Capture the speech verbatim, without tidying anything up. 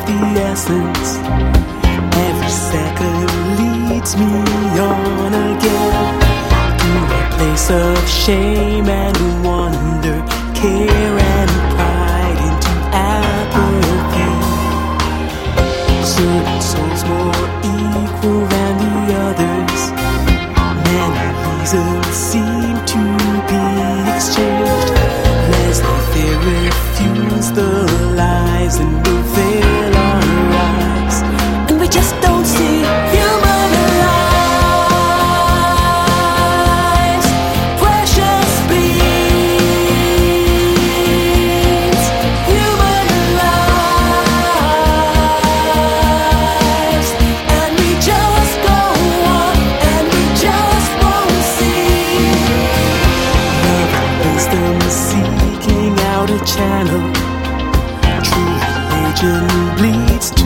the essence. Every second leads me on again to a place of shame and wonder, care and pride into apathy. Certain souls more equal than the others. Many reasons seem to be exchanged. Let's let fear refuse the lies and reveal our eyes, and we just don't see human lives. Precious beings, human lives, and we just go on, and we just won't see. Love and wisdom seeking out a channel. True religion bleeds to